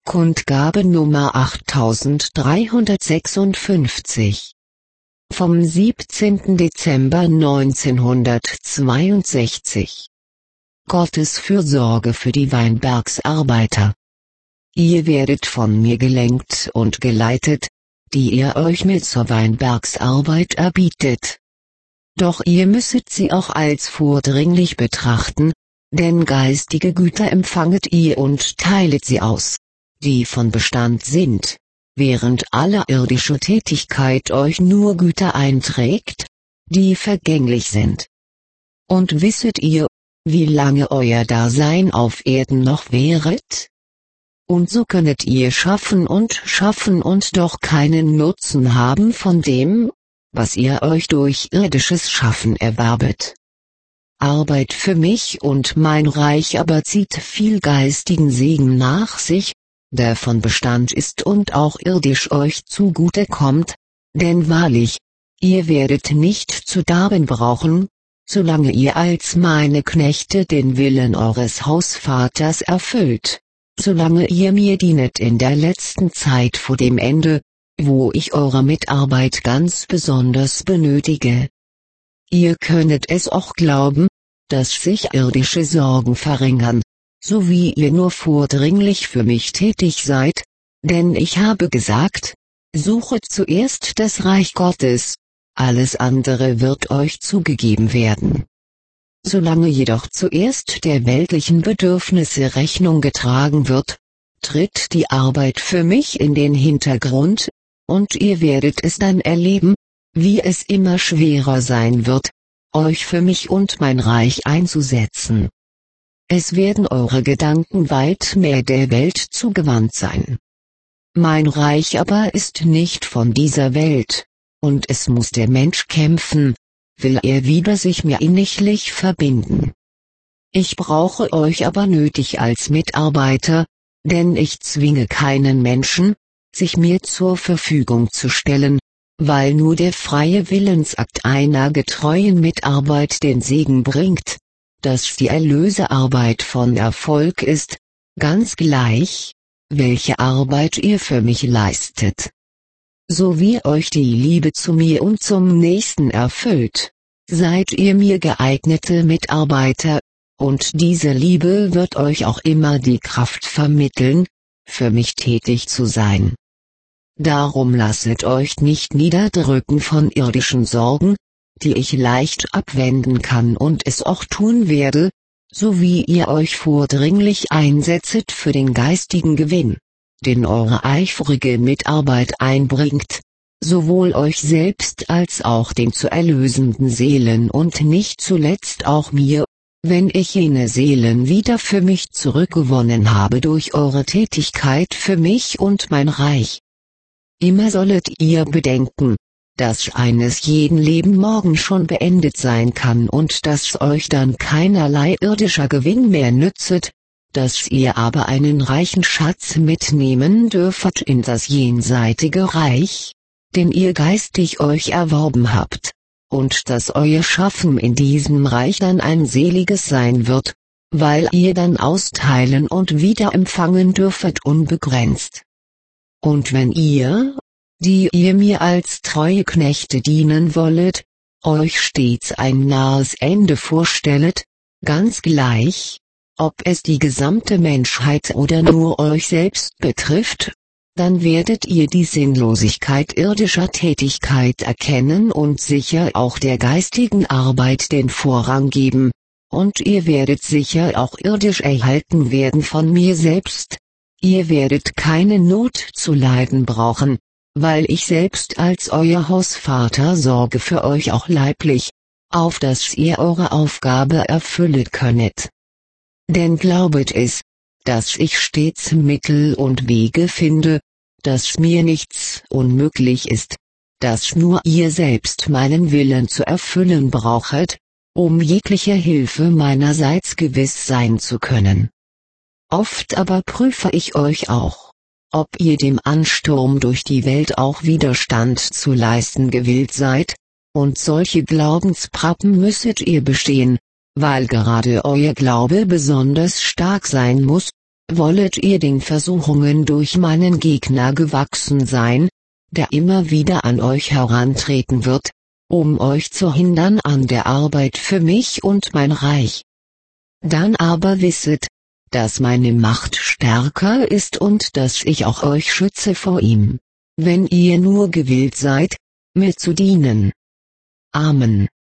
Kundgabe Nummer 8356. Vom 17. Dezember 1962. Gottes Fürsorge für die Weinbergsarbeiter. Ihr werdet von mir gelenkt und geleitet, die ihr euch mit zur Weinbergsarbeit erbietet. Doch ihr müsset sie auch als vordringlich betrachten, denn geistige Güter empfanget ihr und teilet sie aus, die von Bestand sind, während alle irdische Tätigkeit euch nur Güter einträgt, die vergänglich sind. Und wisset ihr, wie lange euer Dasein auf Erden noch währet? Und so könnet ihr schaffen und doch keinen Nutzen haben von dem, was ihr euch durch irdisches Schaffen erwerbet. Arbeit für mich und mein Reich aber zieht viel geistigen Segen nach sich, der von Bestand ist und auch irdisch euch zugute kommt, denn wahrlich, ihr werdet nicht zu darben brauchen, solange ihr als meine Knechte den Willen eures Hausvaters erfüllt, solange ihr mir dienet in der letzten Zeit vor dem Ende, wo ich eure Mitarbeit ganz besonders benötige. Ihr könnet es auch glauben, dass sich irdische Sorgen verringern, so wie ihr nur vordringlich für mich tätig seid, denn ich habe gesagt, suchet zuerst das Reich Gottes, alles andere wird euch zugegeben werden. Solange jedoch zuerst der weltlichen Bedürfnisse Rechnung getragen wird, tritt die Arbeit für mich in den Hintergrund, und ihr werdet es dann erleben, wie es immer schwerer sein wird, euch für mich und mein Reich einzusetzen. Es werden eure Gedanken weit mehr der Welt zugewandt sein. Mein Reich aber ist nicht von dieser Welt, und es muss der Mensch kämpfen, will er wieder sich mir inniglich verbinden. Ich brauche euch aber nötig als Mitarbeiter, denn ich zwinge keinen Menschen, sich mir zur Verfügung zu stellen, weil nur der freie Willensakt einer getreuen Mitarbeit den Segen bringt, dass die Erlösearbeit von Erfolg ist, ganz gleich, welche Arbeit ihr für mich leistet. So wie euch die Liebe zu mir und zum Nächsten erfüllt, seid ihr mir geeignete Mitarbeiter, und diese Liebe wird euch auch immer die Kraft vermitteln, für mich tätig zu sein. Darum lasset euch nicht niederdrücken von irdischen Sorgen, die ich leicht abwenden kann und es auch tun werde, so wie ihr euch vordringlich einsetzet für den geistigen Gewinn, den eure eifrige Mitarbeit einbringt, sowohl euch selbst als auch den zu erlösenden Seelen und nicht zuletzt auch mir, wenn ich jene Seelen wieder für mich zurückgewonnen habe durch eure Tätigkeit für mich und mein Reich. Immer sollet ihr bedenken, dass eines jeden Leben morgen schon beendet sein kann und dass euch dann keinerlei irdischer Gewinn mehr nützet, dass ihr aber einen reichen Schatz mitnehmen dürfet in das jenseitige Reich, den ihr geistig euch erworben habt, und dass euer Schaffen in diesem Reich dann ein seliges sein wird, weil ihr dann austeilen und wieder empfangen dürfet unbegrenzt. Und wenn ihr, die ihr mir als treue Knechte dienen wollet, euch stets ein nahes Ende vorstellet, ganz gleich, ob es die gesamte Menschheit oder nur euch selbst betrifft, dann werdet ihr die Sinnlosigkeit irdischer Tätigkeit erkennen und sicher auch der geistigen Arbeit den Vorrang geben, und ihr werdet sicher auch irdisch erhalten werden von mir selbst. Ihr werdet keine Not zu leiden brauchen, weil ich selbst als euer Hausvater sorge für euch auch leiblich, auf dass ihr eure Aufgabe erfüllet könnet. Denn glaubet es, dass ich stets Mittel und Wege finde, dass mir nichts unmöglich ist, dass nur ihr selbst meinen Willen zu erfüllen brauchet, um jegliche Hilfe meinerseits gewiss sein zu können. Oft aber prüfe ich euch auch, ob ihr dem Ansturm durch die Welt auch Widerstand zu leisten gewillt seid, und solche Glaubensprappen müsset ihr bestehen, weil gerade euer Glaube besonders stark sein muss, wollet ihr den Versuchungen durch meinen Gegner gewachsen sein, der immer wieder an euch herantreten wird, um euch zu hindern an der Arbeit für mich und mein Reich. Dann aber wisset, dass meine Macht stärker ist und dass ich auch euch schütze vor ihm, wenn ihr nur gewillt seid, mir zu dienen. Amen.